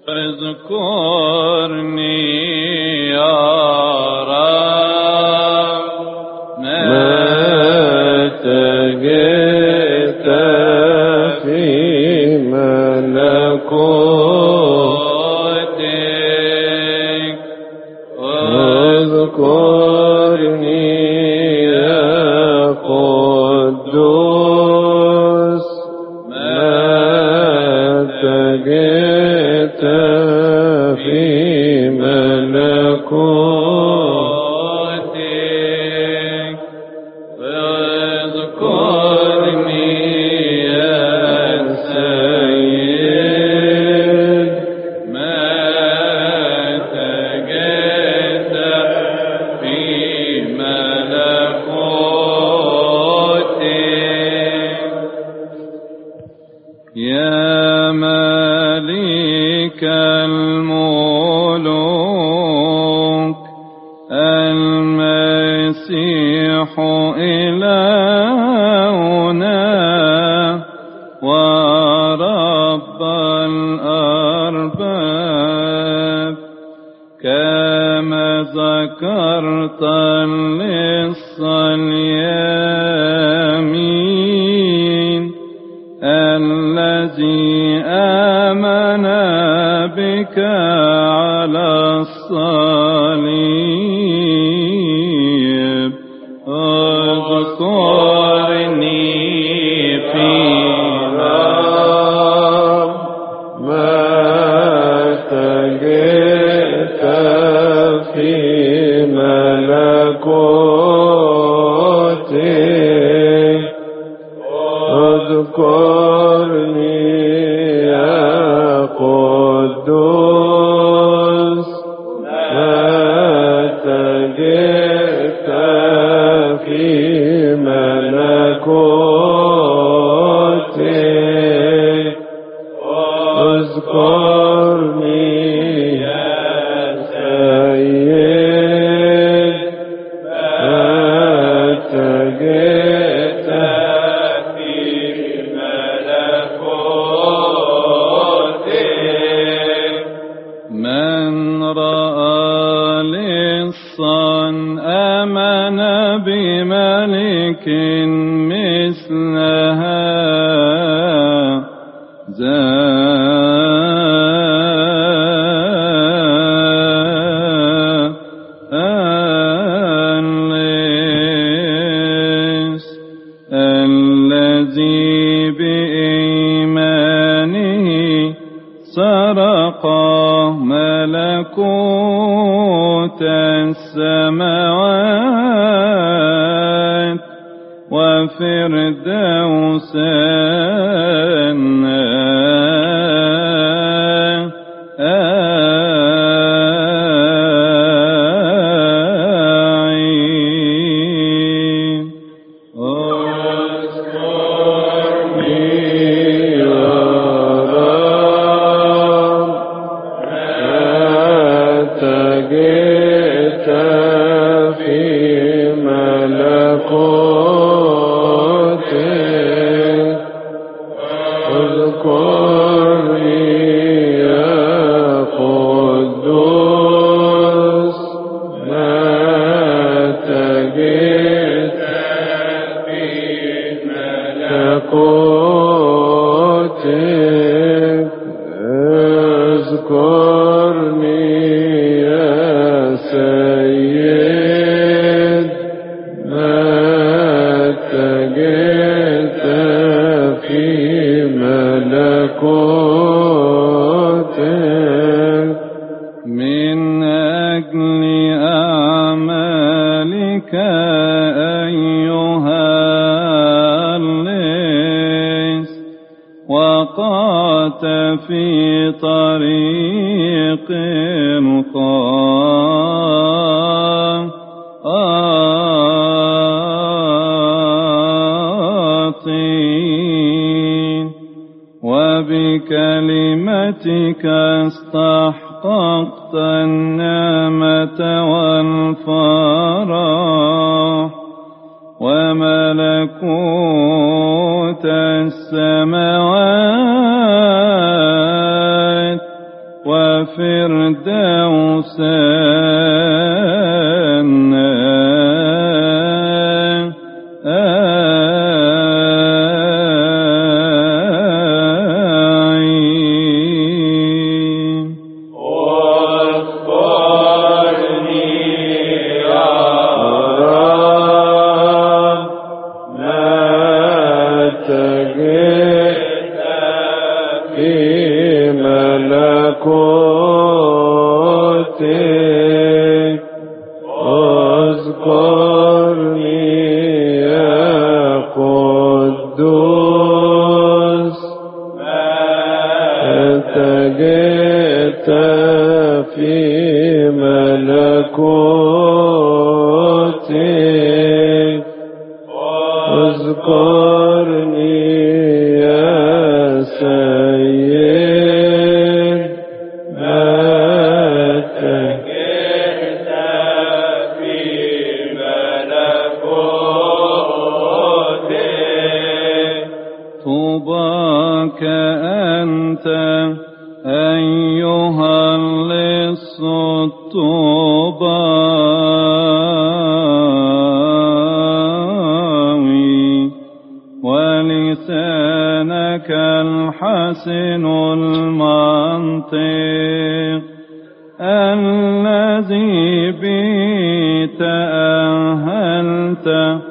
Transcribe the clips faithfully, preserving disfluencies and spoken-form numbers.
اذكرني يا رب متى جئت في ملكوتك واذكرني يا قدوس متى جئت في ملكوتك واذكرني يا سيد متى جئت في ملكوتك يا ملك الملوك المسيح إلهنا ورب الأرباب كما ذكرت اللص اليمين الذي آمن بك على الصليب اذكرني فيما متى جئت في ملكوتك اذكرني يا قدوس متى جئت في ملكوتك اذكرني يا سيد متى جئت في ملكوتك من رأى لصا آمن بملك مثل اللص الذي بإيمانه سرق ملكوت السماوات وفردوس النعيم اذكرني يا رب متى جئت في ملكوتك اذكرني يا قدوس متى جئت في ملكوتك اذكرني يا سيد متى جئت في ملكوتك من أجل أعمالك أيها اللص وقعت في طريق خاطئ وبكلمتك استحققت النعمة والفرح وملكوت السماوات وفردوسنا طوباك أنت أيها اللص الطوباوي ولسانك الحسن المنطق الذي به تأهلت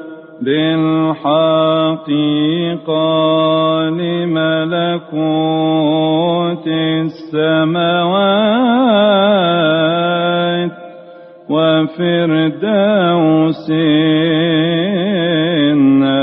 بالحقيقة لملكوت السماوات وفردوسنا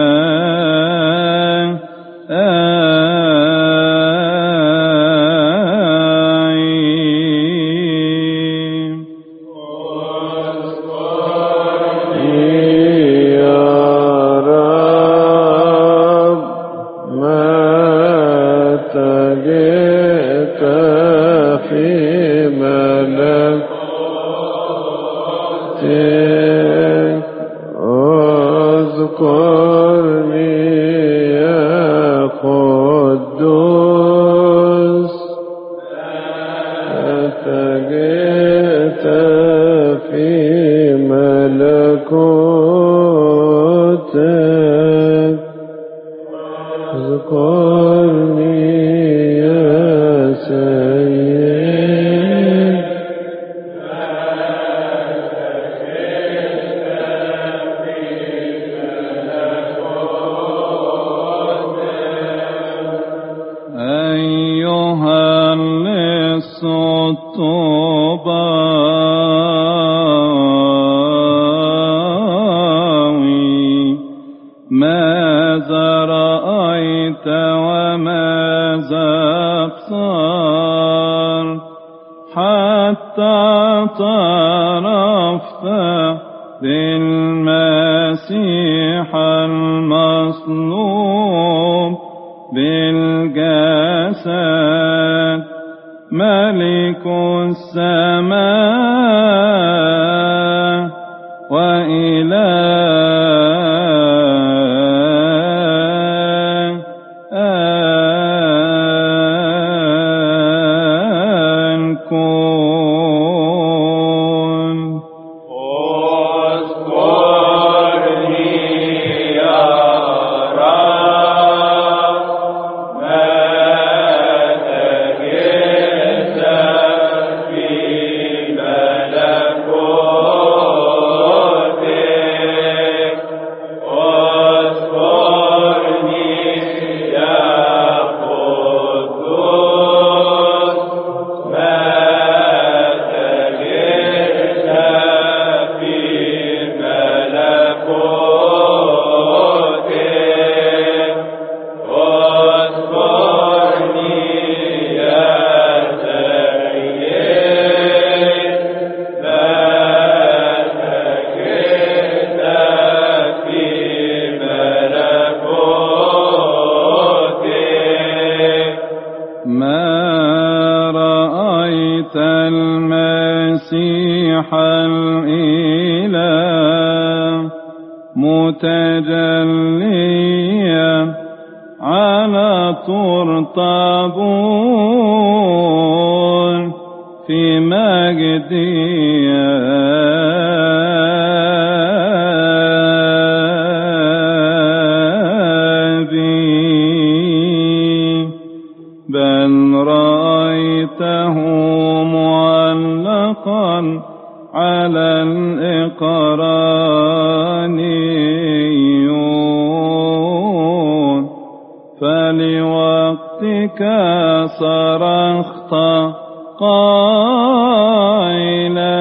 الطوباوي ماذا رأيت وماذا أبصرت حتى اعترفت بالمسيح المصلوب بالجسد ملك السماء وإله الكون. اذكرني يا رب متى جئت في ملكوتك، اذكرني يا قدوس متى جئت في ملكوتك، اذكرني يا سيد متى جئت في ملكوتك. ما رأيت المسيح الإله متجليا على طور طابور في مجدي أبي، بل رأيته معلقا على الإقرانيون، فلوقتك صرخت قائلا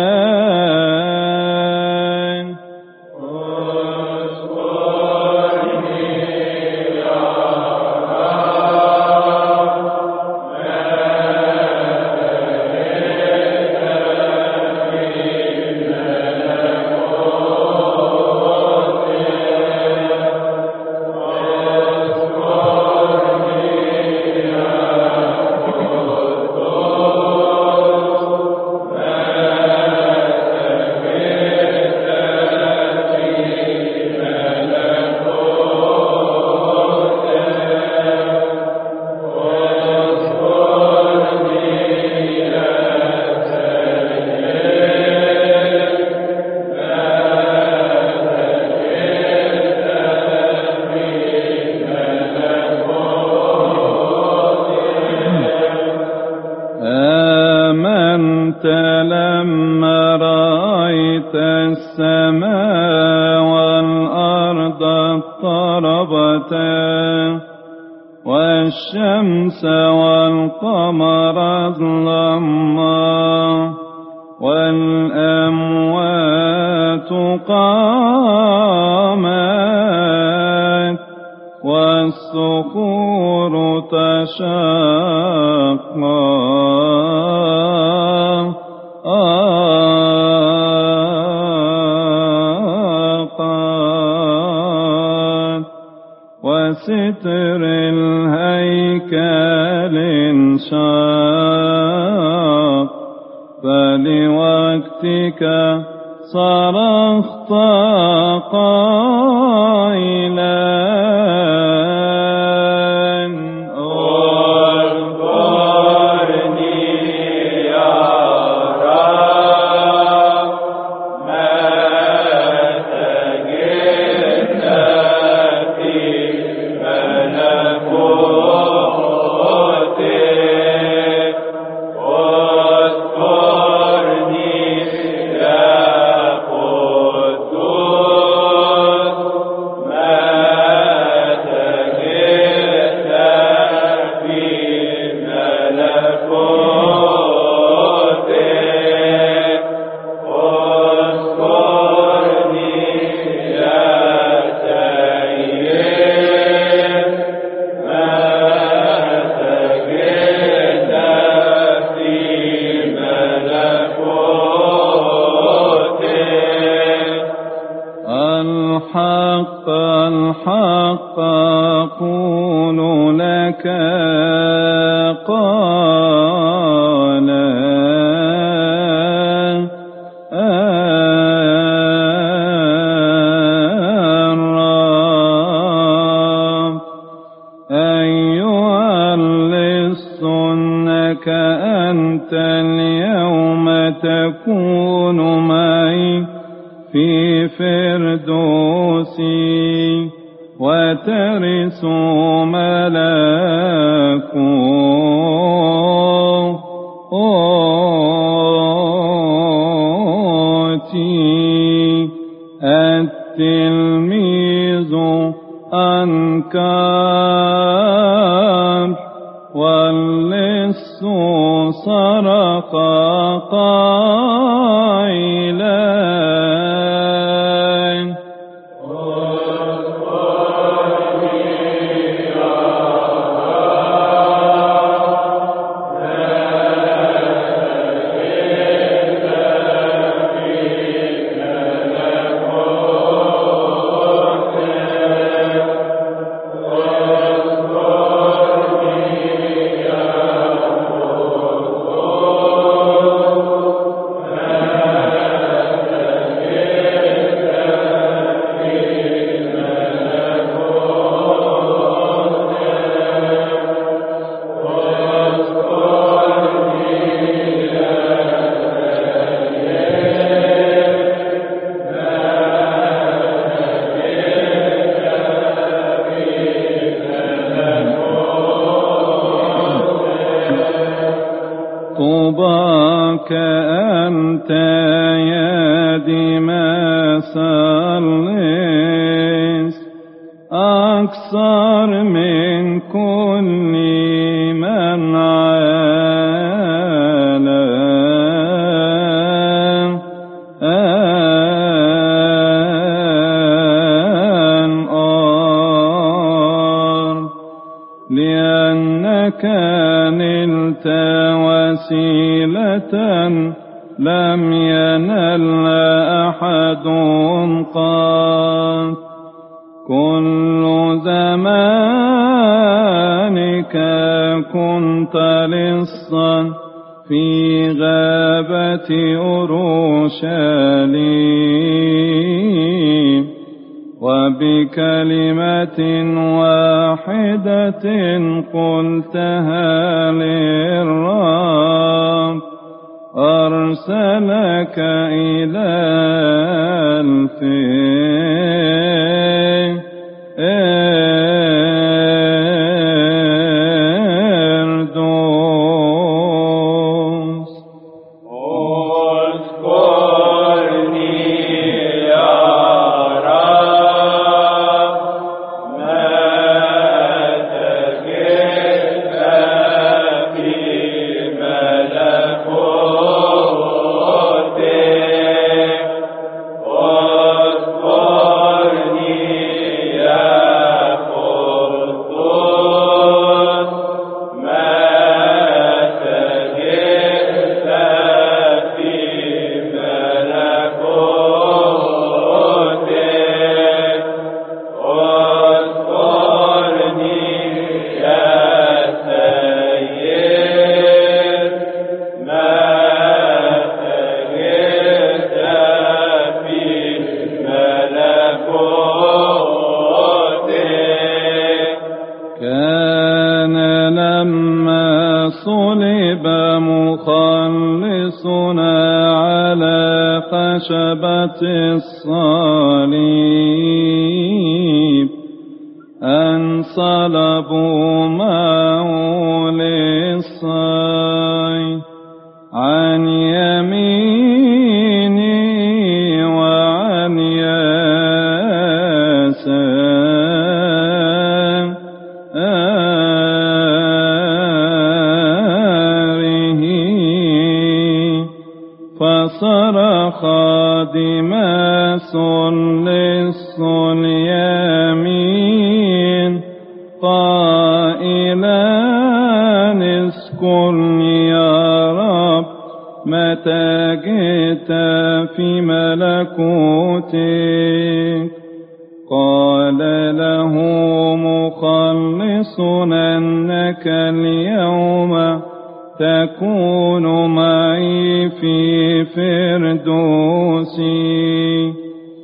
لما رأيت السماء والأرض اضطربتا والشمس والقمر ظلما والأموات قامت والصخور تشققت وستر الهيكل انشق، فلوقتك صرخت قائلا الحق الحق أقول لك قال الرب أيها اللص إنك أنت اليوم تكون معي في فردوسي وترث ملكوتي. التلميذ أنكر واللص صرخ قائلا طوباك أنت يا ديماس الليث أكثر من كل من عالى الأرض لأنك نلت وسيلة لم ينل أحد قط كل زمانك كنت لصا في غابة أورشليم وبكلمة واحدة قلتها للرب أرسلك إلى الفردوس. اذكرني يا رب متى جئت في ملكوتك اذكرني يا قدوس متى جئت في ملكوتك اذكرني يا سيد متى جئت في ملكوتك. كان لما صلب مخلصنا على خشبة الصليب أن صلبوا معه للصيد عن يميني وعن يساره فصرخ ديماس لص اليمين قائلا اذكرني يا رب متى جئت في ملكوتك. قال له مخلصنا أنك اليوم تكون معي في فردوسي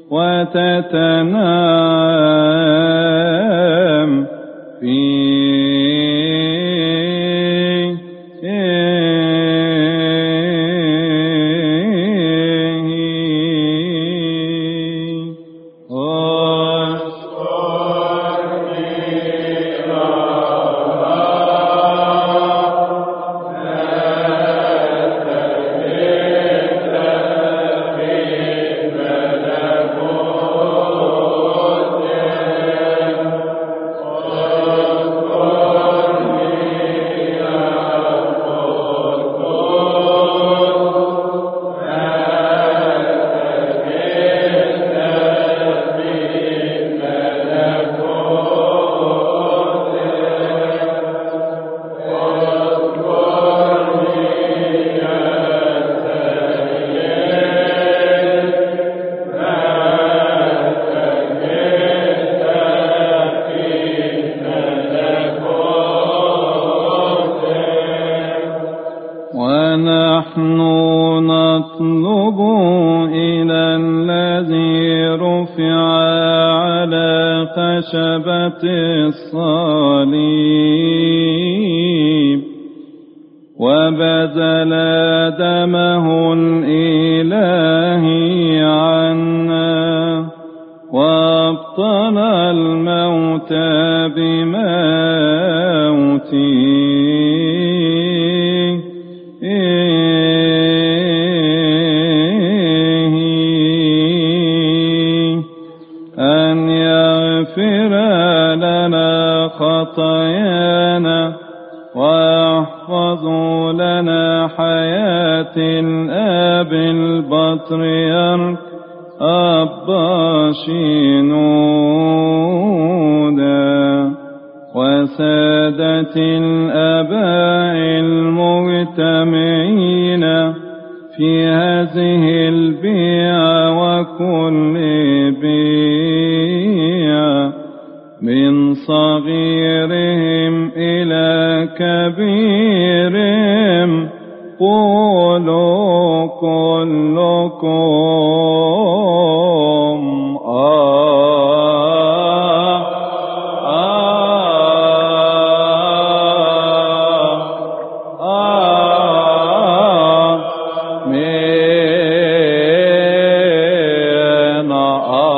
وتتنعم فيه. ونحن نطلب إلى الذي رفع على خشبة الصليب وبذل دمه الإلهي عنا وابطل الموت بموته أن يغفر لنا خطايانا ويحفظ لنا حياة الآب البطريرك أبا شنودا وسادة الآباء المجتمعين في هذه البيعة وكل بيعة من صغيرهم إلى كبيرهم قولوا كلكم آه آه آه من